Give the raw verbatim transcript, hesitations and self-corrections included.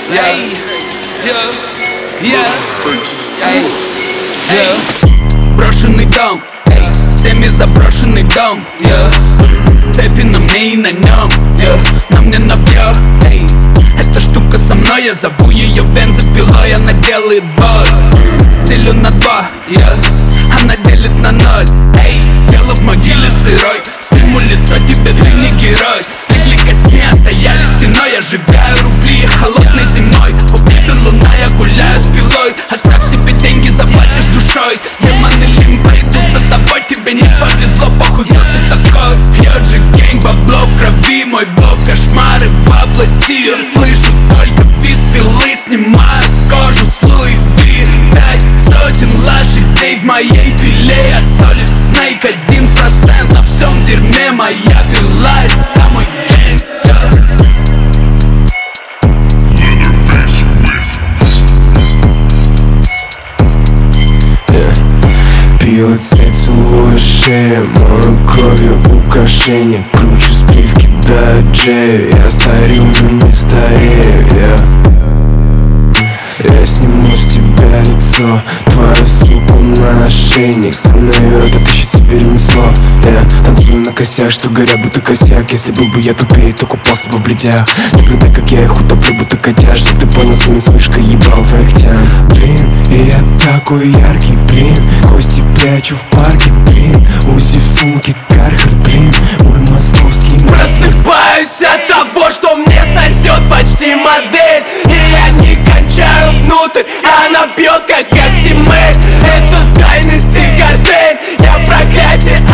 yeah, yeah, yeah, эй, эй. Брошенный дом, эй, всеми заброшенный дом, yeah. Цепи на мне и на нем, yeah. На мне навье, эй. Эта штука со мной, я зову ее бензопилой. Она делает боль, делю на два, yeah. Она делит на ноль, эй. Тело в могиле сырой, сниму лицо, тебе ты не герой. Стекли костьми стояли стеной, я сжигаю рубли холодной зимой. В небе луна, я гуляю с пилой. Оставь себе деньги, заплатишь душой. Демоны лимба идут за тобой, тебе не повезло, похуй, кто ты такой. Я же гэнг, бабло в крови, мой блог, кошмары воплоти. Я слышу только визг пилы, снимаю кожу с Луи Ви. Пять сотен лошадей в моей пиле, я солид снейк, один процент на всем дерьме. Моя пила, это мой гэнг, yeah. Пью цепь, целую шею, мою кровью украшение. Кручу спивки до Джею, я старю, но не старею, yeah. Я сниму с тебя лицо, твою суку на ошейник. Со мной рот отыщет себе ремесло. Я танцую на костях, что горят будто косяк. Если был бы я тупее, то купался бы в бледях. Наблюдай, как я их утоплю, будто котяж. Чтоб ты понял, своим с вышкой ебал твоих тян. Блин, и я такой яркий, блин. Кости прячу в парке, блин. Узи в сумке, Кархард, блин. Мой московский просыпаюсь от того, что мне сосет почти модель. И я не кончаю внутрь, она бьет как ультимейт. Это тайности картель, я проклятие